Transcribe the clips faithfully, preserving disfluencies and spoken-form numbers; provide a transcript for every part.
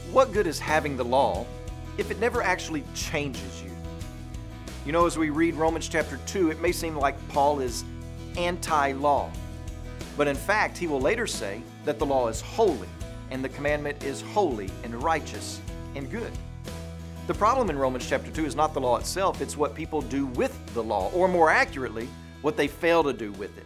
what good is having the law if it never actually changes you? You know, as we read Romans chapter two, it may seem like Paul is anti-law. But in fact, he will later say that the law is holy, and the commandment is holy and righteous and good. The problem in Romans chapter two is not the law itself, it's what people do with the law, or more accurately, what they fail to do with it.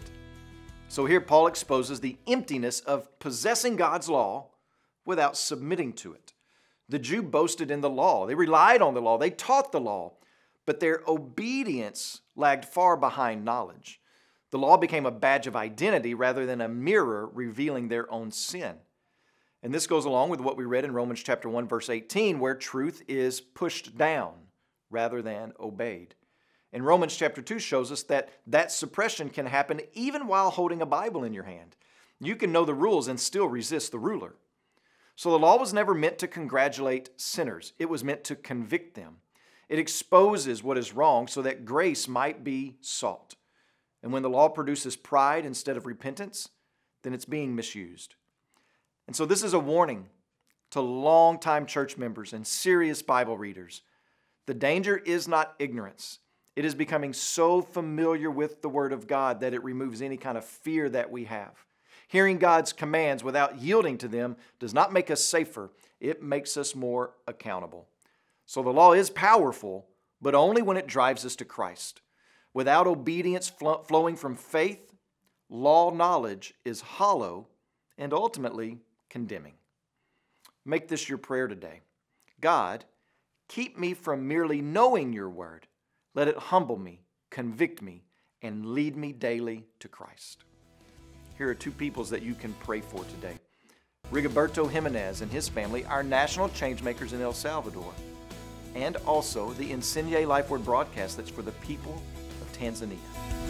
So here Paul exposes the emptiness of possessing God's law without submitting to it. The Jew boasted in the law. They relied on the law. They taught the law, but their obedience lagged far behind knowledge. The law became a badge of identity rather than a mirror revealing their own sin. And this goes along with what we read in Romans chapter one, verse eighteen, where truth is pushed down rather than obeyed. And Romans chapter two shows us that that suppression can happen even while holding a Bible in your hand. You can know the rules and still resist the ruler. So the law was never meant to congratulate sinners. It was meant to convict them. It exposes what is wrong so that grace might be sought. And when the law produces pride instead of repentance, then it's being misused. And so this is a warning to longtime church members and serious Bible readers. The danger is not ignorance. It is becoming so familiar with the Word of God that it removes any kind of fear that we have. Hearing God's commands without yielding to them does not make us safer. It makes us more accountable. So the law is powerful, but only when it drives us to Christ. Without obedience fl- flowing from faith, law knowledge is hollow and ultimately condemning. Make this your prayer today. God, keep me from merely knowing your word. Let it humble me, convict me, and lead me daily to Christ. Here are two peoples that you can pray for today. Rigoberto Jimenez and his family are national changemakers in El Salvador. And also the Insigne Life Word broadcast that's for the people of Tanzania.